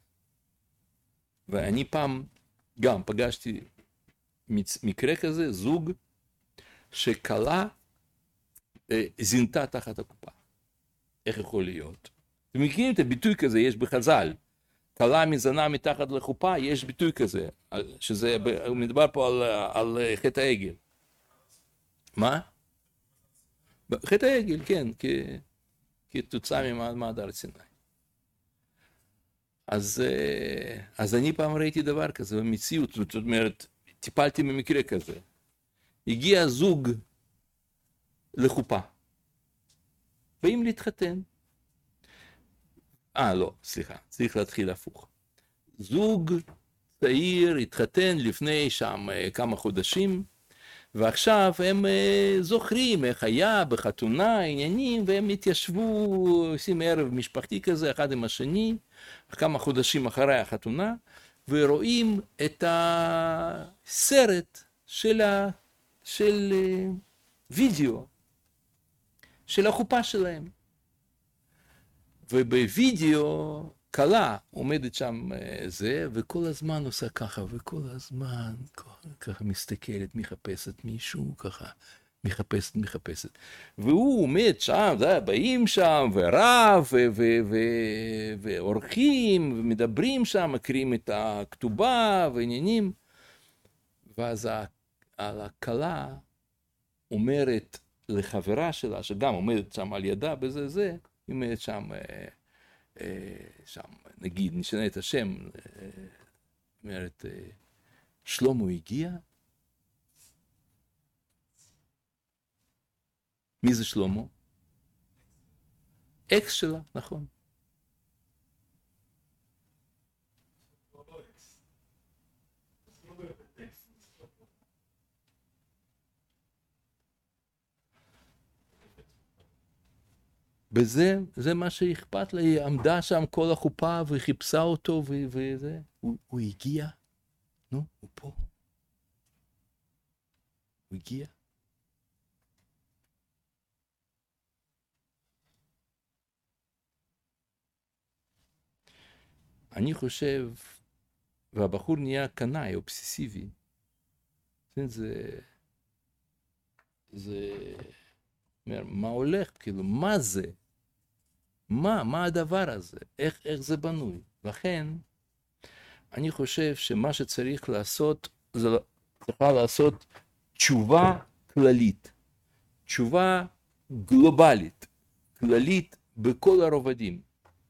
ואני פעם גם פגשתי מקרה כזה, זוג שכלה אה, זינתה תחת החופה. איך יכול להיות? אתם מכירים את הביטוי כזה, יש בחז"ל. כלה מזנה מתחת לחופה, יש ביטוי כזה, שזה מדבר פה על, על חטא העגל. מה? חטא העגל, כן, כ, כתוצאה ממעמד הר סיני. אז, אז אני פעם ראיתי דבר כזה במציאות, זאת אומרת, טיפלתי במקרה כזה. הגיע זוג לחופה, באים להתחתן. אה, לא, סליחה, צריך להתחיל הפוך. זוג צעיר התחתן לפני שם כמה חודשים, ועכשיו הם זוכרים איך היה בחתונה, עניינים, והם התיישבו, עושים ערב משפחתי כזה, אחד עם השני, כמה חודשים אחרי החתונה, ורואים את הסרט של, ה... של וידאו, של החופה שלהם. ובווידאו כלה עומדת שם זה, וכל הזמן עושה ככה, וכל הזמן ככה מסתכלת, מחפשת מישהו, ככה מחפשת, מחפשת. והוא עומד שם, זה, באים שם, ורב, ואורחים, ומדברים שם, מקריאים את הכתובה, ועניינים. ואז הכלה אומרת לחברה שלה, שגם עומדת שם על ידה בזה זה, היא אומרת שם, שם, נגיד, נשנה את השם, אומרת, שלמה הגיע? מי זה שלמה? אקס שלה, נכון. בזה, זה מה שאכפת לה, היא עמדה שם כל החופה וחיפשה אותו וזה, הוא, הוא הגיע, נו, הוא פה, הוא הגיע. אני חושב, והבחור נהיה קנאי, אובססיבי, זה, זה, מה הולך, כאילו, מה זה? מה, מה הדבר הזה? איך, איך זה בנוי? לכן, אני חושב שמה שצריך לעשות, זה צריכה לעשות תשובה כללית, תשובה גלובלית, כללית בכל הרובדים.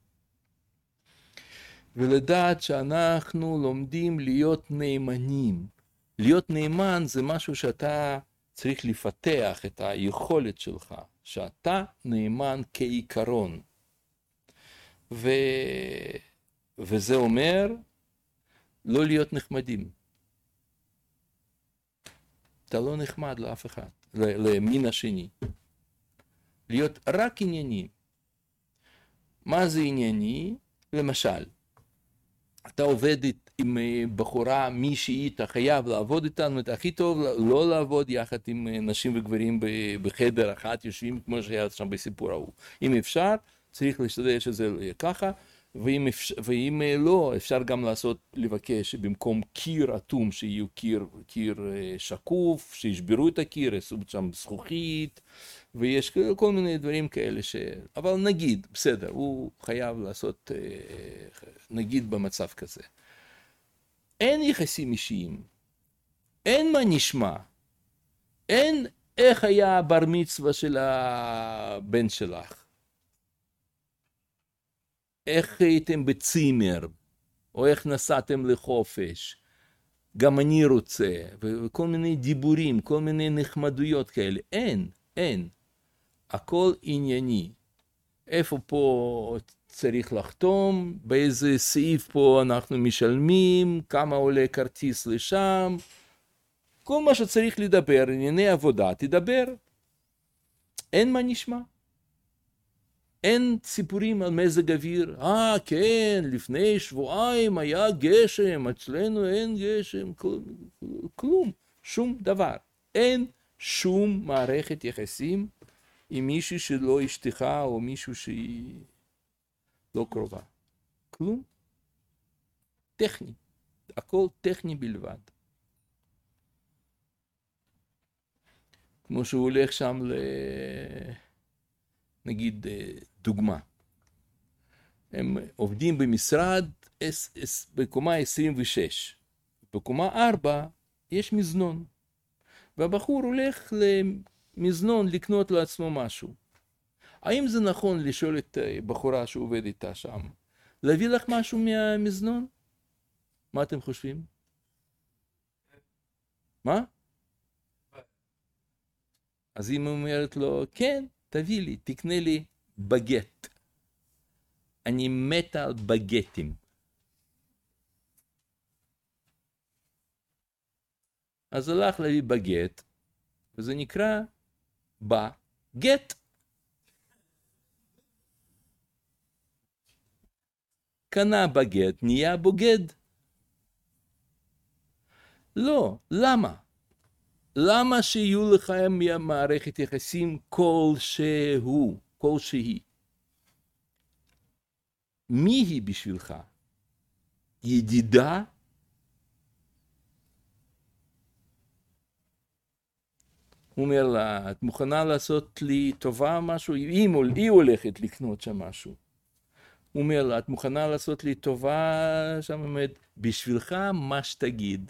ולדעת שאנחנו לומדים להיות נאמנים. להיות נאמן זה משהו שאתה צריך לפתח את היכולת שלך, שאתה נאמן כעיקרון. ו... וזה אומר לא להיות נחמדים. אתה לא נחמד לאף אחד, למין השני. להיות רק ענייני. מה זה ענייני? למשל, אתה עובד עם בחורה מישהי, אתה חייב לעבוד איתנו, אתה הכי טוב לא לעבוד יחד עם נשים וגברים בחדר אחת, יושבים כמו שהיה שם בסיפור ההוא. אם אפשר, צריך להשתדל שזה יהיה ככה, ואם, אפשר, ואם לא, אפשר גם לעשות, לבקש במקום קיר אטום, שיהיו קיר, קיר שקוף, שישברו את הקיר, יעשו שם זכוכית, ויש כל מיני דברים כאלה ש... אבל נגיד, בסדר, הוא חייב לעשות, נגיד במצב כזה. אין יחסים אישיים, אין מה נשמע, אין איך היה בר מצווה של הבן שלך. איך הייתם בצימר, או איך נסעתם לחופש. גם אני רוצה, וכל מיני דיבורים, כל מיני נחמדויות כאלה. אין, אין. הכל ענייני. איפה פה צריך לחתום, באיזה סעיף פה אנחנו משלמים, כמה עולה כרטיס לשם, כל מה שצריך לדבר, ענייני עבודה, תדבר. אין מה נשמע. אין סיפורים על מזג אוויר. אה, כן, לפני שבועיים היה גשם, אצלנו אין גשם, כלום, שום דבר. אין שום מערכת יחסים עם מישהו שלא אשתך או מישהו שהיא לא קרובה. כלום. טכני. הכל טכני בלבד. כמו שהוא הולך שם ל... נגיד דוגמה. הם עובדים במשרד בקומה עשרים ושש. בקומה ארבע יש מזנון. והבחור הולך למזנון לקנות לעצמו משהו. האם זה נכון לשאול את בחורה שעובד איתה שם? להביא לך משהו מהמזנון? מה אתם חושבים? מה? אז היא אומרת לו, כן, תביא לי, תקנה לי בגט. אני מתה על בגטים. אז הלך להביא בגט, וזה נקרא בגט. קנה בגט, נהיה בוגד. לא, למה? למה שיהיו לך מערכת יחסים כלשהו, כלשהי? מי היא בשבילך? ידידה? הוא אומר לה, את מוכנה לעשות לי טובה משהו? היא, היא הולכת לקנות שם משהו. הוא אומר לה, את מוכנה לעשות לי טובה שם? אומרת, בשבילך מה שתגיד.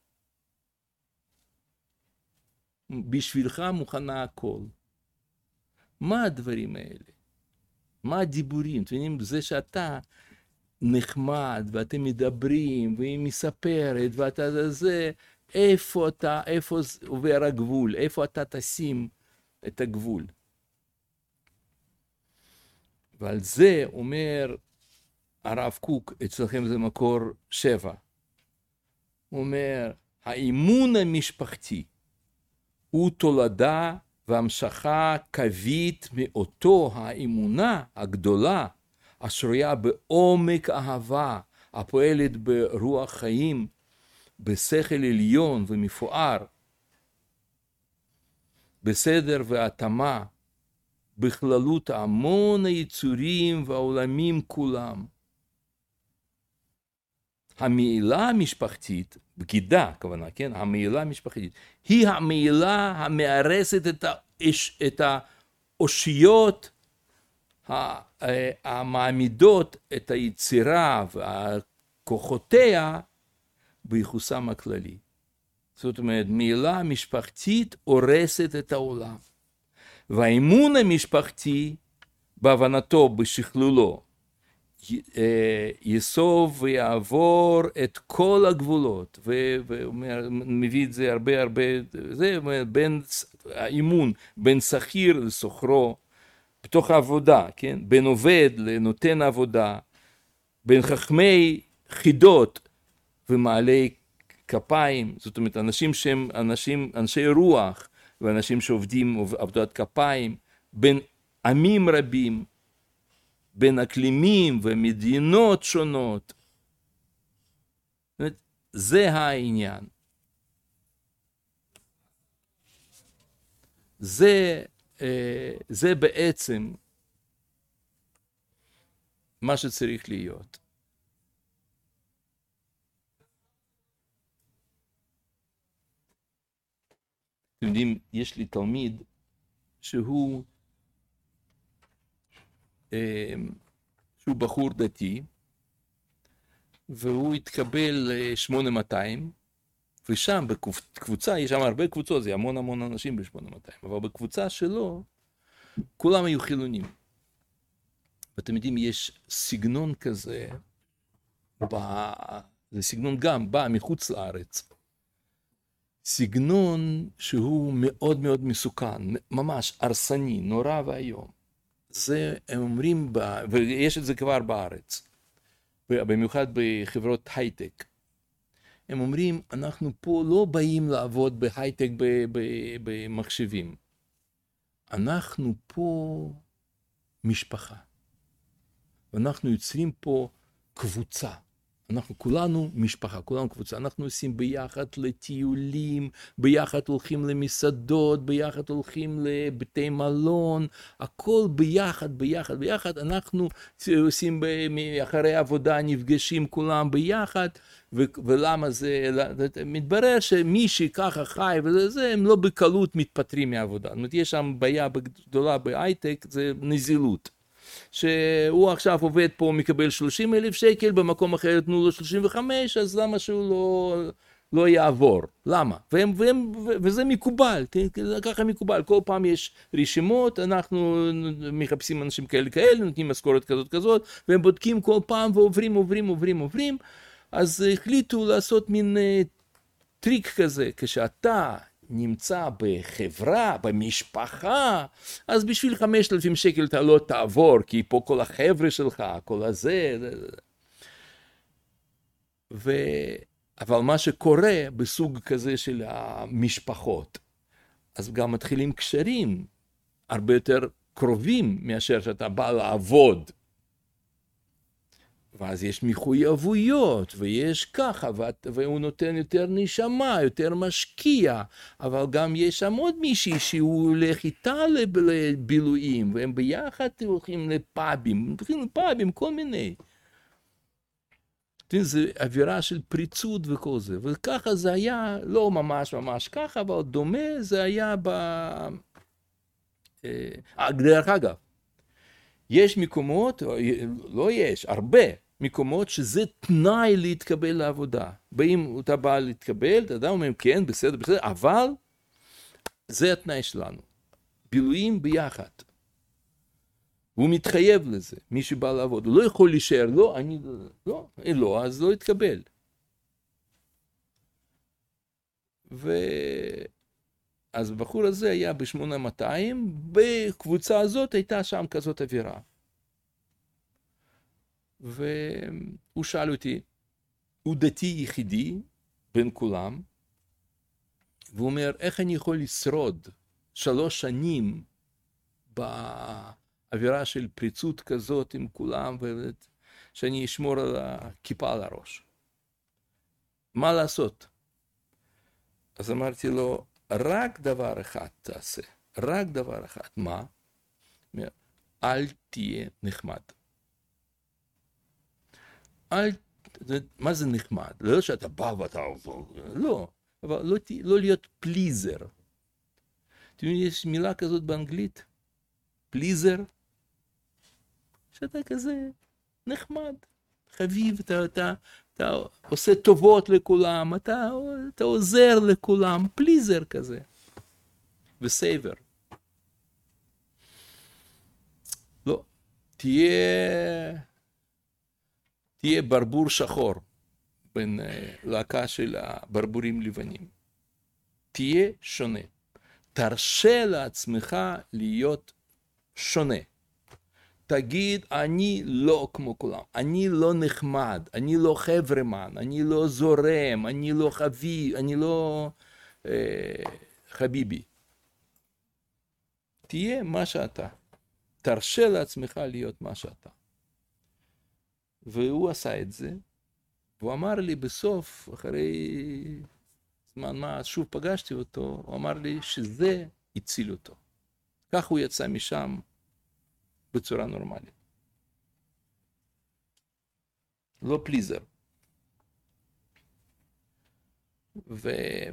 בשבילך מוכנה הכל. מה הדברים האלה? מה הדיבורים? אתם יודעים, זה שאתה נחמד, ואתם מדברים, והיא מספרת, ואתה זה, איפה אתה, איפה עובר הגבול? איפה אתה תשים את הגבול? ועל זה אומר הרב קוק, אצלכם זה מקור שבע. הוא אומר, האמון המשפחתי הוא תולדה והמשכה קווית מאותו האמונה הגדולה, השרויה בעומק אהבה, הפועלת ברוח חיים, בשכל עליון ומפואר, בסדר והתאמה, בכללות המון היצורים והעולמים כולם. המעילה המשפחתית, בגידה, כוונה, כן? המעילה המשפחתית, היא המעילה המארסת את, האש, את האושיות המעמידות את היצירה וכוחותיה ביחוסם הכללי. זאת אומרת, מעילה המשפחתית הורסת את העולם. והאמון המשפחתי, בהבנתו, בשכלולו, יסוב ויעבור את כל הגבולות, ומביא את זה הרבה הרבה, זה בין האמון, בין שכיר לסוחרו, בתוך העבודה, כן? בין עובד לנותן עבודה, בין חכמי חידות ומעלי כפיים, זאת אומרת, אנשים שהם אנשים, אנשי רוח, ואנשים שעובדים עבודת כפיים, בין עמים רבים, בין אקלימים ומדינות שונות. זה העניין. זה, זה בעצם מה שצריך להיות. אתם יודעים, יש לי תלמיד שהוא שהוא בחור דתי, והוא התקבל ל-שמונה מאתיים, ושם בקבוצה, יש שם הרבה קבוצות, זה המון המון אנשים ב-שמונה מאתיים, אבל בקבוצה שלו, כולם היו חילונים. ואתם יודעים, יש סגנון כזה, זה סגנון גם בא מחוץ לארץ. סגנון שהוא מאוד מאוד מסוכן, ממש הרסני, נורא והיום. זה הם אומרים, ב... ויש את זה כבר בארץ, במיוחד בחברות הייטק. הם אומרים, אנחנו פה לא באים לעבוד בהייטק במחשבים. אנחנו פה משפחה. ואנחנו יוצרים פה קבוצה. אנחנו כולנו משפחה, כולנו קבוצה. אנחנו עושים ביחד לטיולים, ביחד הולכים למסעדות, ביחד הולכים לבתי מלון, הכל ביחד, ביחד, ביחד. אנחנו עושים אחרי עבודה, נפגשים כולם ביחד, ו- ולמה זה, מתברר שמי שככה חי וזה, הם לא בקלות מתפטרים מהעבודה. זאת אומרת, יש שם בעיה גדולה בהייטק, זה נזילות. שהוא עכשיו עובד פה, מקבל שלושים אלף שקל, במקום אחר תנו לו שלושים וחמש, אז למה שהוא לא, לא יעבור? למה? והם, והם, וזה מקובל, ככה מקובל. כל פעם יש רשימות, אנחנו מחפשים אנשים כאלה כאלה, נותנים משכורת כזאת כזאת, והם בודקים כל פעם ועוברים, עוברים, עוברים, עוברים. אז החליטו לעשות מין טריק כזה, כשאתה נמצא בחברה, במשפחה, אז בשביל חמשת אלפים שקל אתה לא תעבור, כי פה כל החבר'ה שלך, כל הזה. ו... אבל מה שקורה בסוג כזה של המשפחות, אז גם מתחילים קשרים הרבה יותר קרובים מאשר שאתה בא לעבוד. ואז יש מחויבויות, ויש ככה, והוא נותן יותר נשמה, יותר משקיע, אבל גם יש שם עוד מישהי שהוא הולך איתה לבילויים, והם ביחד הולכים לפאבים, הולכים לפאבים, כל מיני. זה אווירה של פריצות וכל זה, וככה זה היה, לא ממש ממש ככה, אבל דומה זה היה ב... דרך אגב, יש מקומות, לא יש, הרבה מקומות שזה תנאי להתקבל לעבודה. באים, אתה בא להתקבל, אתה יודע, אומרים, כן, בסדר, בסדר, אבל זה התנאי שלנו. בילויים ביחד. הוא מתחייב לזה, מי שבא לעבוד. הוא לא יכול להישאר, לא, אני, לא, לא, אז לא יתקבל. ו... אז הבחור הזה היה ב-שמונה מאתיים, בקבוצה הזאת הייתה שם כזאת אווירה. והוא שאל אותי, הוא דתי יחידי בין כולם, והוא אומר, איך אני יכול לשרוד שלוש שנים באווירה של פריצות כזאת עם כולם, שאני אשמור על הכיפה על הראש. מה לעשות? אז אמרתי לו, רק דבר אחד תעשה, רק דבר אחד. מה? אל תהיה נחמד. אל, מה זה נחמד? לא שאתה בא ואתה... לא, אבל לא, לא להיות פליזר. אתם יודעים, יש מילה כזאת באנגלית? פליזר? שאתה כזה נחמד, חביב, אתה, אתה, אתה עושה טובות לכולם, אתה, אתה עוזר לכולם, פליזר כזה. וסייבר. לא, תהיה, תהיה ברבור שחור בין להקה של הברבורים לבנים. תהיה שונה. תרשה לעצמך להיות שונה. תגיד, אני לא כמו כולם, אני לא נחמד, אני לא חברמן, אני לא זורם, אני לא חביב, אני לא אה, חביבי. תהיה מה שאתה. תרשה לעצמך להיות מה שאתה. והוא עשה את זה, והוא אמר לי בסוף, אחרי זמן מה, שוב פגשתי אותו, הוא אמר לי שזה הציל אותו. כך הוא יצא משם בצורה נורמלית. לא פליזר. ו...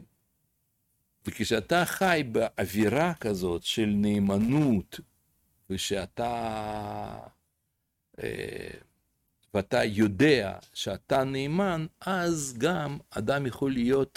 וכשאתה חי באווירה כזאת של נאמנות, ושאתה, ואתה יודע שאתה נאמן, אז גם אדם יכול להיות,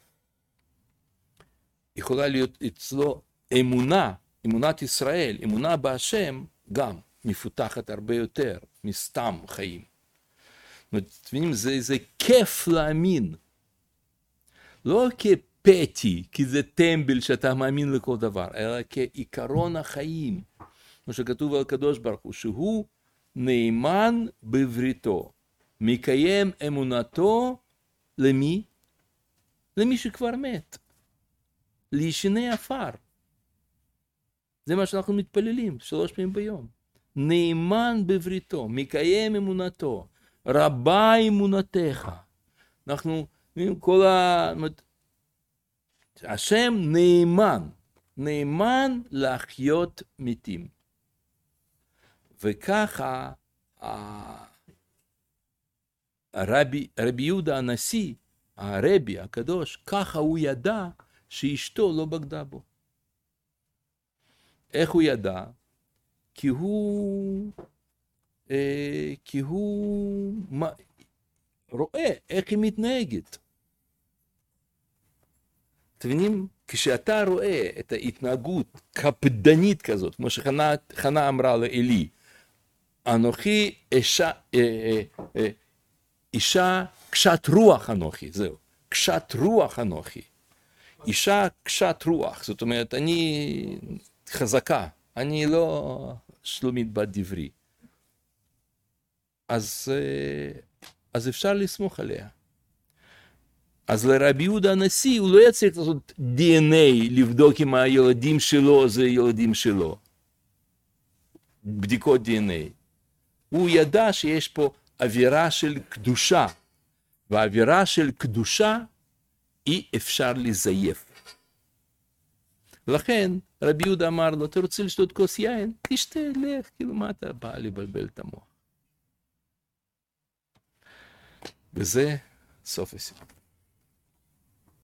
יכולה להיות אצלו אמונה, אמונת ישראל, אמונה בהשם, גם מפותחת הרבה יותר מסתם חיים. אתם מבינים, זה, זה כיף להאמין. לא כפתי, כי זה טמבל שאתה מאמין לכל דבר, אלא כעיקרון החיים. כמו שכתוב על הקדוש ברוך הוא, שהוא נאמן בבריתו, מקיים אמונתו למי? למי שכבר מת. לישני עפר. זה מה שאנחנו מתפללים שלוש פעמים ביום. נאמן בבריתו, מקיים אמונתו, רבה אמונתך. אנחנו, כל ה... השם נאמן, נאמן להחיות מתים. וככה הרבי, רבי יהודה הנשיא, הרבי הקדוש, ככה הוא ידע שאשתו לא בגדה בו. איך הוא ידע? כי הוא, אה, כי הוא מה, רואה איך היא מתנהגת. אתם מבינים? כשאתה רואה את ההתנהגות קפדנית כזאת, כמו שחנה אמרה לאלי, אנוכי אישה, אה, אה, אה, אישה קשת רוח אנוכי, זהו, קשת רוח אנוכי. אישה קשת רוח, זאת אומרת, אני חזקה, אני לא שלומית בת דברי. אז, אז אפשר לסמוך עליה. אז לרבי יהודה הנשיא הוא לא יצטרך לעשות די אן איי, לבדוק אם הילדים שלו זה ילדים שלו. בדיקות די אן איי. הוא ידע שיש פה אווירה של קדושה, והאווירה של קדושה אי אפשר לזייף. לכן רבי יהודה אמר לו, אתה רוצה לשתות כוס יין? תשתה, לך, כאילו מה אתה בא לבלבל את המוח. וזה סוף הסיפור.